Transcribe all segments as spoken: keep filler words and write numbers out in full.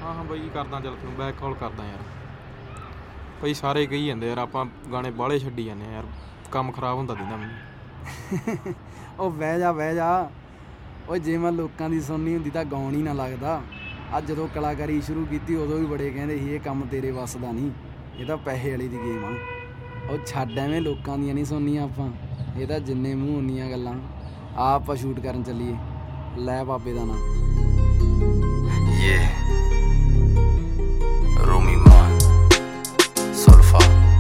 ਹਾਂ ਹਾਂ ਬਾਈ ਕਰਦਾ, ਚੱਲ ਤੈਨੂੰ ਬੈਕ ਕਾਲ ਕਰਦਾ ਯਾਰ। ਭਾਈ ਸਾਰੇ ਕਹੀ ਜਾਂਦੇ ਯਾਰ ਆਪਾਂ ਗਾਣੇ ਬਾਹਲੇ ਛੱਡੀ ਜਾਂਦੇ ਯਾਰ, ਕੰਮ ਖਰਾਬ ਹੁੰਦਾ ਦਿੰਦਾ ਮੈਨੂੰ। ਉਹ ਬਹਿ ਜਾ ਬਹਿ ਜਾ। ਉਹ ਜੇ ਮੈਂ ਲੋਕਾਂ ਦੀ ਸੁਣਨੀ ਹੁੰਦੀ ਤਾਂ ਗਾਉਣ ਹੀ ਨਾ ਲੱਗਦਾ। ਅੱਜ ਜਦੋਂ ਕਲਾਕਾਰੀ ਸ਼ੁਰੂ ਕੀਤੀ ਉਦੋਂ ਵੀ ਬੜੇ ਕਹਿੰਦੇ ਸੀ ਇਹ ਕੰਮ ਤੇਰੇ ਵੱਸ ਦਾ ਨਹੀਂ, ਇਹ ਤਾਂ ਪੈਸੇ ਵਾਲੀ ਦੀ ਗੇਮ ਆ। ਉਹ ਛੱਡ ਐਵੇਂ ਲੋਕਾਂ ਦੀਆਂ ਨਹੀਂ ਸੁਣਨੀਆਂ ਆਪਾਂ, ਇਹ ਤਾਂ ਜਿੰਨੇ ਮੂੰਹ ਉਨੀਆਂ ਗੱਲਾਂ। ਆ ਆਪਾਂ ਸ਼ੂਟ ਕਰਨ ਚੱਲੀਏ, ਲੈ ਬਾਬੇ ਦਾ ਨਾਂ। Yeah, Rumi Man, Solfa,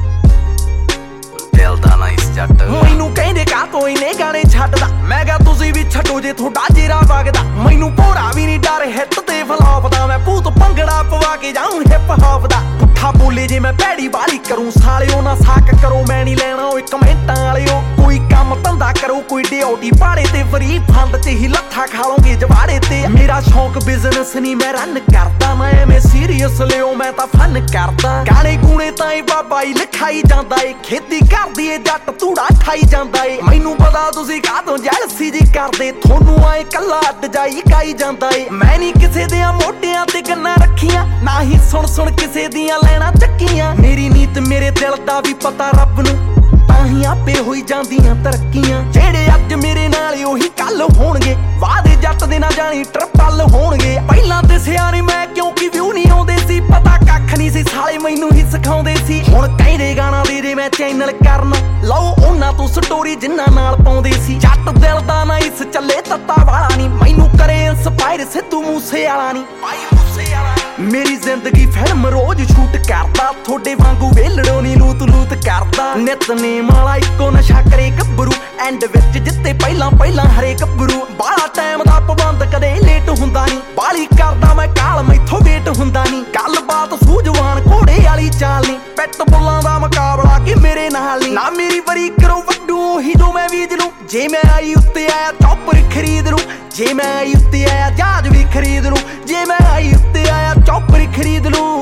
Del da na is jatt। ਮੈਨੂੰ ਕਹਿੰਦੇ ਕਾ ਤੋਂ ਇਹਨੇ ਗਾਣੇ ਛੱਡਦਾ, ਮੈਂ ਕਿਹਾ ਤੁਸੀਂ ਵੀ ਛੱਡੋ ਜੇ ਤੁਹਾਡਾ ਜੇਰਾ ਵਗਦਾ। ਮੈਨੂੰ ਭੋਰਾ ਵੀ ਨਹੀਂ ਡਰ ਹਿੱਟ ਤੇ ਫਲੌਪ ਦਾ, ਮੈਂ ਭੂਤ ਭੰਗੜਾ ਪਵਾ ਕੇ ਜਾਊਂ ਹਿਪ ਹੌਪ ਦਾ। ਪੁੱਠਾ ਬੋਲੇ ਜੇ ਮੈਂ ਭੈੜੀ ਵਾਲੀ ਕਰੂੰ, ਸਾਲਿਓ ਨਾ ਸਾਕ ਕਰੋ, ਮੈਂ ਨਹੀਂ ਲੈਣਾ ਓਏ ਕਮੈਂਟਾਂ ਵਾਲਿਓ। ਕੋਈ ਕੰਮ ਧੰਦਾ ਕਰੋ, ਕੋਈ ਡਿਊਟੀ ਪਾੜੇ ਤੇ ਫਰੀ ਫੰਡ ਚ ਹੀ ਲੱਥਾ ਖਾ ਲਓਗੇ ਜਵਾੜੇ ਤੇ। ਮੇਰਾ ਸ਼ੌਂਕ ਬਿਜ਼ਨਸ ਨਹੀਂ ਮੈਂ ਰਨ ਕਰਦਾ, ਮੈਂ ਐਵੇਂ ਸੀਰੀਅਸ ਲਿਓ ਮੈਂ ਤਾਂ ਫਨ ਕਰਦਾ। ਗਾਣੇ ਗੂਣੇ ਤਾਂ ਇਹ ਬਾਬਾ ਹੀ ਲਿਖਾਈ ਜਾਂਦਾ ਏ, ਖੇਤੀ ਕਰਦੀ ਏ ਜੱਟ ਧੂੜਾ ਠਾਈ ਜਾਂਦਾ ਏ। ਮੈਨੂੰ ਪਤਾ ਤੁਸੀਂ ਕਾਹਤੋਂ ਜੈਲਸੀ ਜੀ ਕਰਦੇ, ਤੁਹਾਨੂੰ ਆਏ ਕੱਲਾ ਅੱਡ ਜਾਈ ਕਾਈ ਜਾਂਦਾ ਏ। ਮੈਂ ਨਹੀਂ ਕਿਸੇ ਦੇ ਮੋਢਿਆਂ ਤੇ ਗੰਨਾਂ ਰੱਖੀਆਂ, ਨਾ ਹੀ ਸੁਣ ਸੁਣ ਕਿਸੇ ਦੀਆਂ ਲੈਣਾ ਚੱਕੀਆਂ। ਮੇਰੀ ਨੀਤ ਮੇਰੇ ਦਿਲ ਦਾ ਵੀ ਪਤਾ ਰੱਬ ਨੂੰ, ਤਾਂ ਹੀ ਆਪੇ ਹੋਈ ਜਾਂਦੀਆਂ ਤਰੱਕੀਆਂ। ਜਿਹੜੇ ਅੱਜ ਮੇਰੇ ਨਾਲ ਉਹੀ ਕੱਲ ਹੋਣਗੇ, ਵਾਦੇ ਜੱਟ ਦੇ ਨਾ ਜਾਣੀ ਟਰਪਲ ਹੋਣਗੇ। ਪਹਿਲਾਂ ਤੇ ਸਿਆਣੇ ਮੈਂ ਕਿਉਂਕਿ ਵਿਊ ਨਹੀਂ ਆਉਂਦੇ ਸੀ, ਪਤਾ ਕੱਖ ਨਹੀਂ ਸੀ ਸਾਲੇ ਮੈਨੂੰ ਹੀ ਸਿਖਾਉਂਦੇ ਸੀ। ਹੁਣ ਕਹਿੰਦੇ ਗਾਣਾ ਦੇ ਦੇ ਮੈਂ ਚੈਨਲ ਕਰਨ, ਲਓ ਉਹਨਾਂ ਤੋਂ ਸਟੋਰੀ ਜਿੰਨਾ ਨਾਲ ਪਾਉਂਦੇ ਸੀ। ਜੱਟ ਦਿਲ ਦਾ ਨਾ ਇਸ ਚੱਲੇ ਤੱਤਾ ਵਾਲਾ ਨਹੀਂ, ਮੈਨੂੰ ਕਰੇ ਇੰਸਪਾਇਰ ਸਿੱਧੂ ਮੂਸੇ ਵਾਲਾ ਨਹੀਂ, ਭਾਈ ਮੂਸੇ ਵਾਲਾ। ਮੇਰੀ ਜ਼ਿੰਦਗੀ ਫਿਲਮ ਰੋਜ਼ ਸ਼ੂਟ ਕਰਦਾ, ਤੁਹਾਡੇ ਵਾਂਗੂ ਵੇਲੜੋ ਨੀ ਲੂਤ ਲੂਤ ਕਰਦਾ। ਨਿਤਨੇਮ ਵਾਲਾ ਇੱਕੋ ਨਸ਼ਾ ਕਰੇ ਗੱਭਰੂ, ਐਂਡ ਵਿੱਚ ਜਿੱਤੇ ਪਹਿਲਾਂ ਪਹਿਲਾਂ ਹਰੇ ਗੱਭਰੂ। ਬਾਲਾ ਟਾਈਮ ਦਾ ਪਾਬੰਦ ਕਦੇ ਲੇਟ ਹੁੰਦਾ ਨਹੀਂ, ਬਾਲੀ ਕਰਦਾ ਮੈਂ ਕਾਲ ਮੈਥੋਂ ਵੇਟ ਹੁੰਦਾ ਨਹੀਂ। ਗੱਲਬਾਤ ਸੂਝਵਾਨ ਘੋੜੇ ਵਾਲੀ ਚਾਲ ਨਹੀਂ, ਪਿੱਟ ਬੁੱਲਾਂ ਦਾ ਮੁਕਾਬਲਾ ਕਿ ਮੇਰੇ ਨਾਲ ਨਹੀਂ। ਨਾ ਮੇਰੀ ਵਰੀ ਕਰੋ ਵੱਡੂ ਉਹੀ ਜੋ ਮੈਂ ਬੀਜ ਲੂੰ, ਜੇ ਮੈਂ ਆਈ ਉੱਤੇ ਆਇਆ ਚੌਪਰ ਖਰੀਦ ਲੂੰ। ਜੇ ਮੈਂ ਆਈ ਉੱਤੇ ਆਇਆ ਜਹਾਜ਼ ਵੀ ਖਰੀਦ ਲੂੰ, ਜੇ ਮੈਂ ਆਈ ਉੱਤੇ ਆਇਆ ਚੌਪਰ ਖਰੀਦ ਲੂੰ।